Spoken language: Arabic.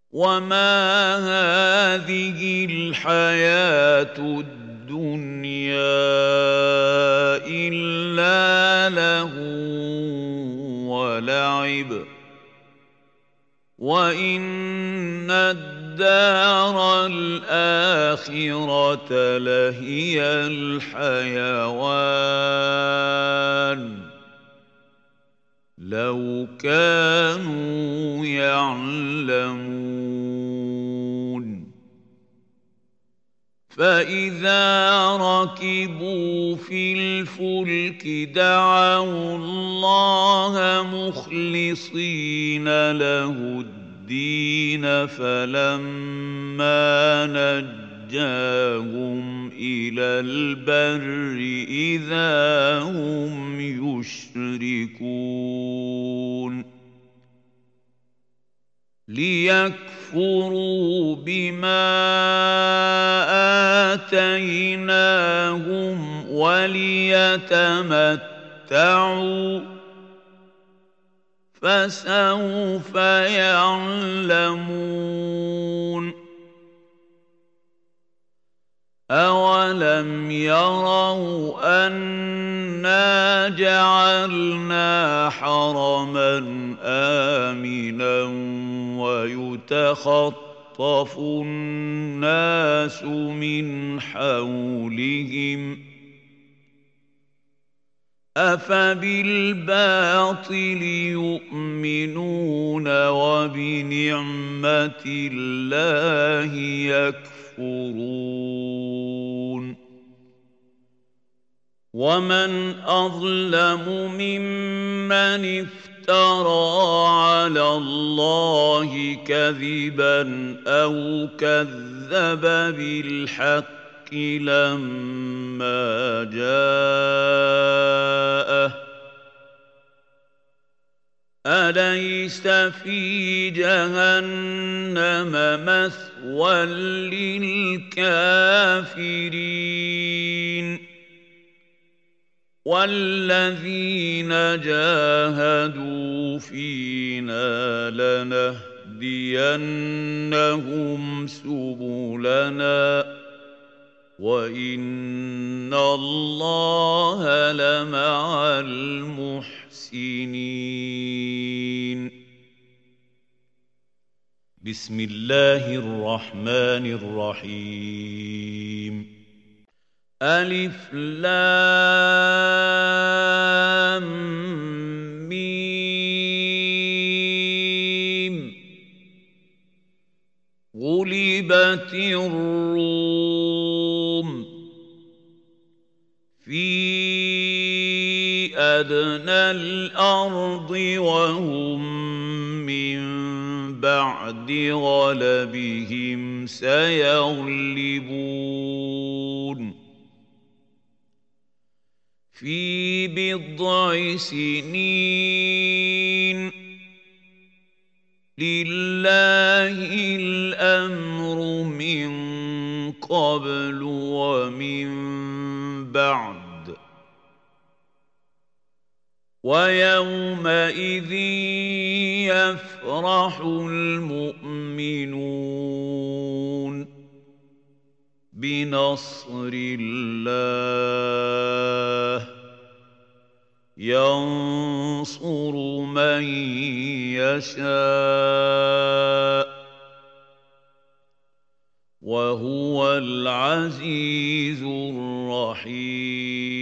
وما هذه الحياة الدنيا إلا لهو ولعب وإن الدار الآخرة لهي الحيوان لو كانوا يعلمون فإذا ركبوا في الفلك دعوا الله مخلصين له الدين فلما نجاهم إلى البر إذا هم يشركون ليكفروا بما آتيناهم وليتمتعوا فسوف يعلمون أولم يروا أنا جعلنا حرما آمنا ويتخطف الناس من حولهم أفبالباطل يؤمنون وبنعمة الله يكفرون ومن أظلم ممن افترى على الله كذبا أو كذب بالحق لما جاءه أليس في جهنم مثوى للكافرين والذين جاهدوا فينا لنهدينهم سبلنا وإن الله لمع المحسنين بسم الله الرحمن الرحيم ألف لام ميم غلبت الروم في أدنى الأرض وهم من بعد غلبهم سيغلبون في بضع سنين لله الأمر من قبل ومن بعد ويومئذ يفرح المؤمنون بنصر الله ينصر من يشاء وهو العزيز الرحيم